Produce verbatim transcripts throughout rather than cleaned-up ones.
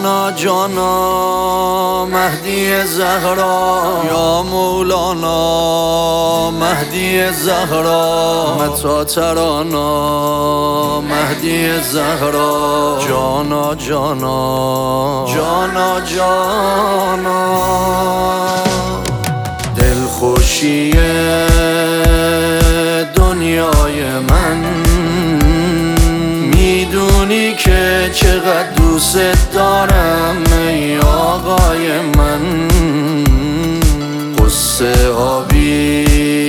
جانا جانا مهدی زهرا، یا مولانا مهدی زهرا، متا ترانا مهدی زهرا، جانا جانا جانا جانا. دلخوشی دنیای من، میدونی که چقدر دوست دارم ای آقای من. قصه آبی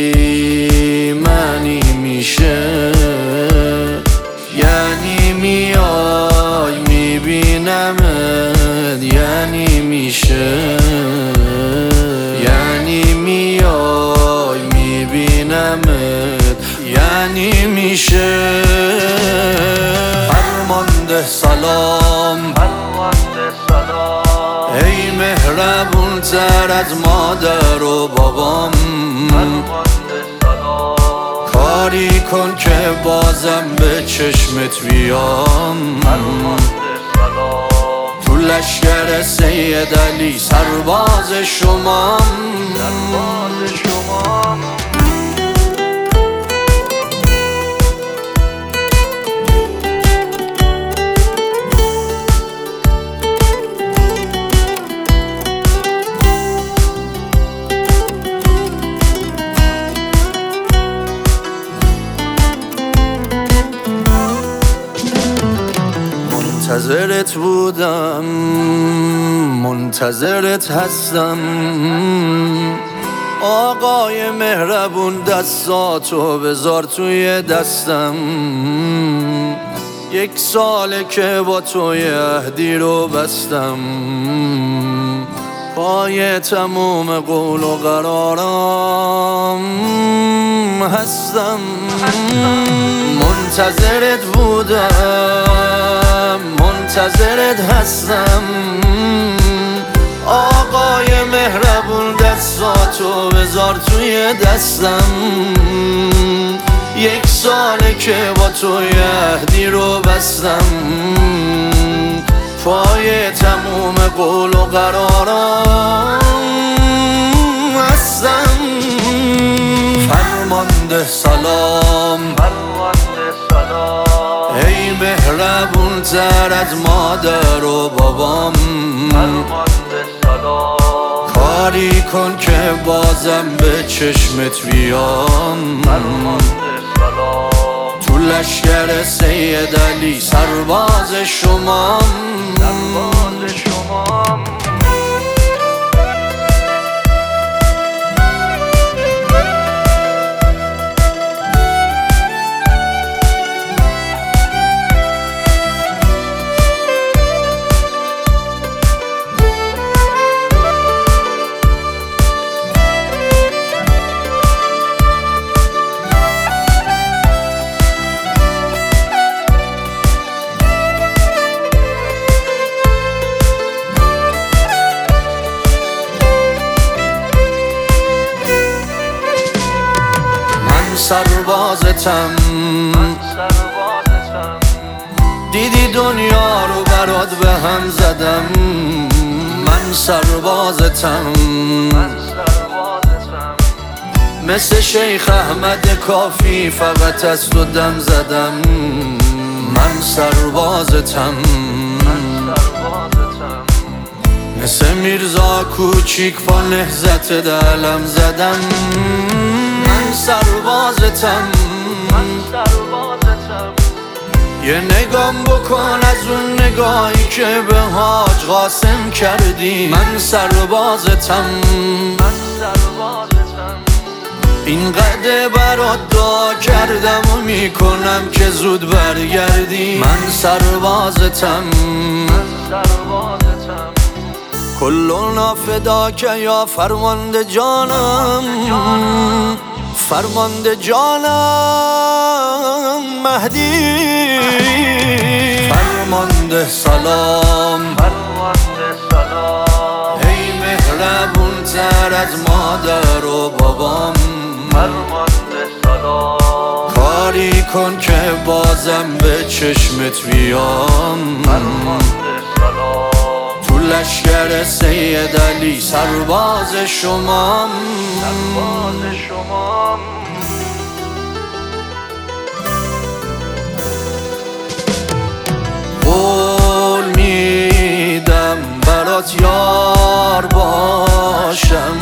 معنی میشه، یعنی میای میبینمت، یعنی میشه، یعنی میای میبینمت، یعنی میشه. فرمانده سلام، فرمانده سلام، ای مهربون تر از مادر و بابام. فرمانده سلام، کاری کن که بازم به چشمت بیام. فرمانده سلام، تو لشکر سید علی سرباز شمام، سرباز شمام. منتظرت بودم، منتظرت هستم آقای مهربون، دستاتو بذار توی دستم. یک ساله که با توی عهدی رو بستم، پای تموم قول و قرارم هستم. منتظرت بودم، منتظرت هستم آقای مهربون، دستاتو بذار توی دستم. یک ساله که با توی عهدی رو بستم، پای تموم قول و قرارم هستم. فرمانده سلام، فرمانده سلام، ای مهربون تر از مادر و بابام. فرمانده سلام، کاری کن که بازم به چشمت بیام. فرمانده سلام، تو لشکر سید علی سرباز شمام، سرباز شمام. سربازتم، من سربازتم، دیدی دنیا رو برات به هم زدم. من سربازتم، من سربازتم، مثل شیخ احمد کافی فقط از تو دم زدم. من سربازتم، من سربازتم، مثل میرزا کوچیک با نهضت دلم زدم. من سربازتم، من سربازتم، یه نگام بکن از اون نگاهی که به حاج قاسم کردی. من سربازتم، من سربازتم، اینقدر برات دعا کردم و میکنم که زود برگردی. من سربازتم، من سربازتم، کلنا فداک یا فرمانده جانم، فرمانده جانم مهدی. فرمانده سلام، فرمانده سلام، ای مهربون تر از مادر و بابام. فرمانده سلام، کاری کن که بازم به چشمت بیام. فرمانده سلام، لشکر سید علی سرباز شمام سرباز شمام قول میدم برات یار باشم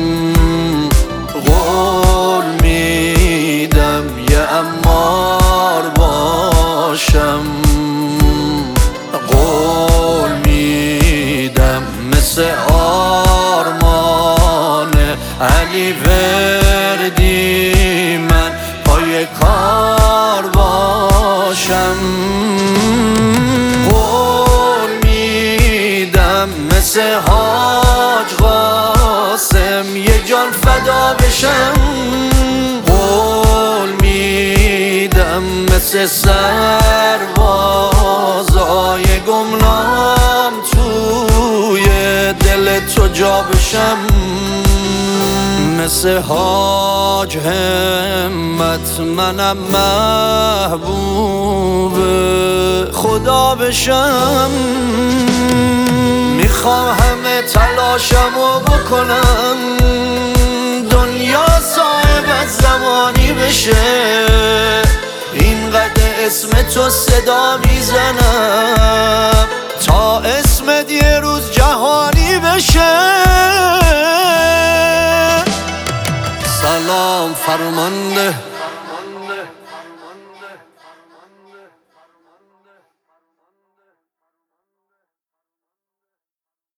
قول میدم یه عمار باشم قول میدم مثل آرمان علی وردی من پای کار باشم قول میدم مثل حاج قاسم یه جان فدا بشم قول میدم مثل سربازای گمنام توی دل تو جا بشم مثل حاج همت منم محبوب خدا بشم میخوام همه تلاشمو بکنم دنیا صاحب زمانی بشه اینقدر اسم تو صدا میزنم تا اسمت یه روز جهانی بشه سلام فرمانده